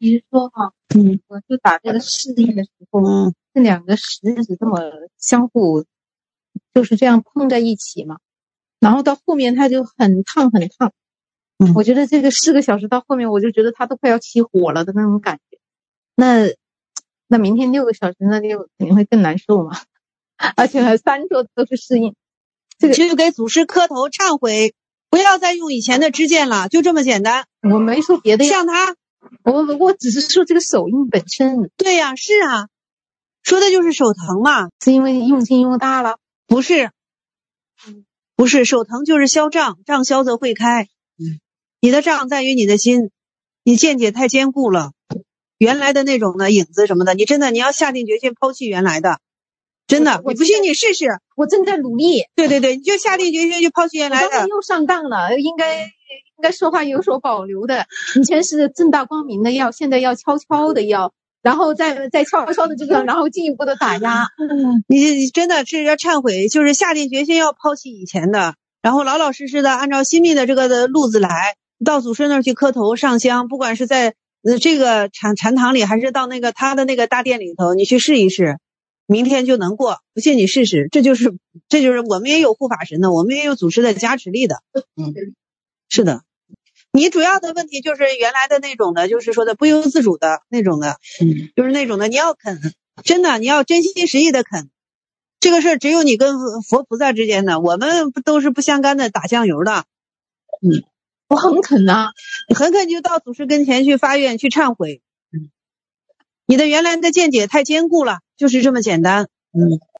比如说哈，我就打这个示意的时候，这两个食指这么相互就是这样碰在一起嘛，然后到后面它就很烫很烫。我觉得这个4个小时到后面，我就觉得它都快要起火了的那种感觉。那明天6个小时，那就肯定会更难受嘛。而且还3周都是适应。这个去给祖师磕头忏悔，不要再用以前的支箭了，就这么简单。 我没说别的， 像他， 我只是说这个手印本身。 对呀，是啊，说的就是手疼嘛。 是因为用劲用大了？ 不是，不是，手疼就是消胀，胀消则会开。你的胀在于你的心，你见解太坚固了，原来的那种的影子什么的，你你要下定决心抛弃原来的，真的，你不信你试试。 我正在努力。 对，你就下定决心去抛弃原来的。 我刚才又上当了，应该说话有所保留的。以前是正大光明的要，现在要悄悄的要，然后再悄悄的这个，然后进一步的打压。 你真的是要忏悔，就是下定决心要抛弃以前的，然后老老实实的按照心密的这个的路子来，到祖师那儿去磕头上香，不管是在这个禅堂里，还是到那个他的那个大殿里头，你去试一试，明天就能过。不信你试试，这就是我们也有护法神的，我们也有祖师的加持力的。是的，你主要的问题就是原来的那种的，就是说的不由自主的那种的，就是那种的，你要肯，真的你要真心实意的肯。这个事儿只有你跟佛菩萨之间的，我们都是不相干的打酱油的。 我很肯啊， 你很肯就到祖师跟前去发愿去忏悔。你的原来的见解太坚固了，就是这么简单。